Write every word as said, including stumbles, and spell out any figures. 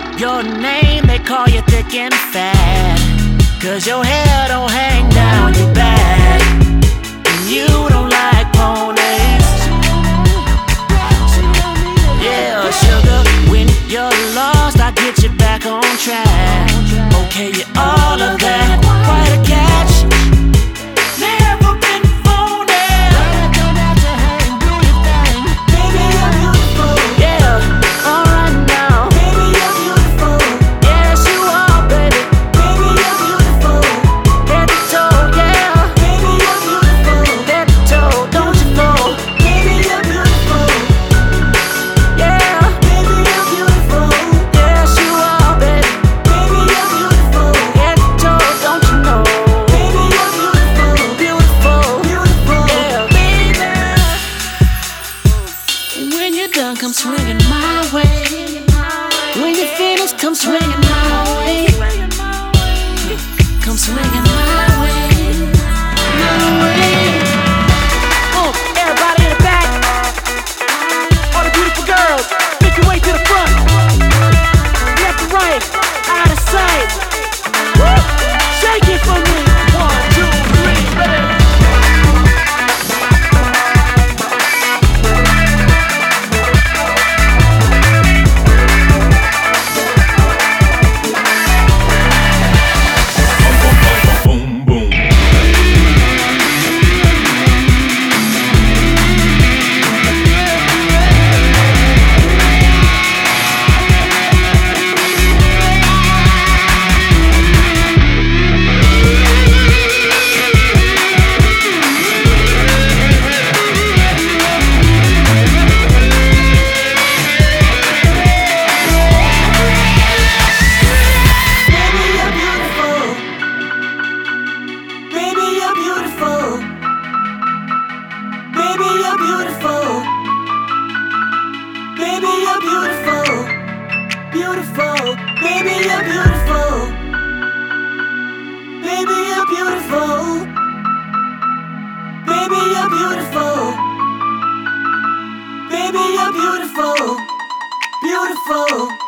your name, they call you thick and fat. Cause your hair don't hang down your back, and you don't like ponies. Yeah, sugar, when you're lost, I get you back on track. Okay, you're all of that, quite a catch. Never been phony. Don't have to hang, do your thing. Baby, you're beautiful. Yeah, alright now. Baby, you're beautiful. Yes, you are, baby. Baby, you're beautiful. Head to toe, yeah. Baby, you're beautiful. Head to toe, don't you know? Baby, you're beautiful. Yeah. Baby, you're beautiful. Yes, you are, baby. Baby, you're beautiful. Head to toe, don't you know? Baby, you're beautiful. Beautiful, beautiful. Yeah, baby. And when you're done, come swinging my way. When you're finished, come swinging my way. Come swinging my way. My way. Oh, everybody in the back. All the beautiful girls, make your way to the front. Left to right, out of sight. Woo! Shake it for me. One, two, three, ready. Boom, boom. Baby, you're beautiful. Baby, you're beautiful. Baby, you're beautiful. Beautiful. Baby, you're beautiful. Baby, you're beautiful. Baby, you're beautiful. Baby, you're beautiful. Beautiful.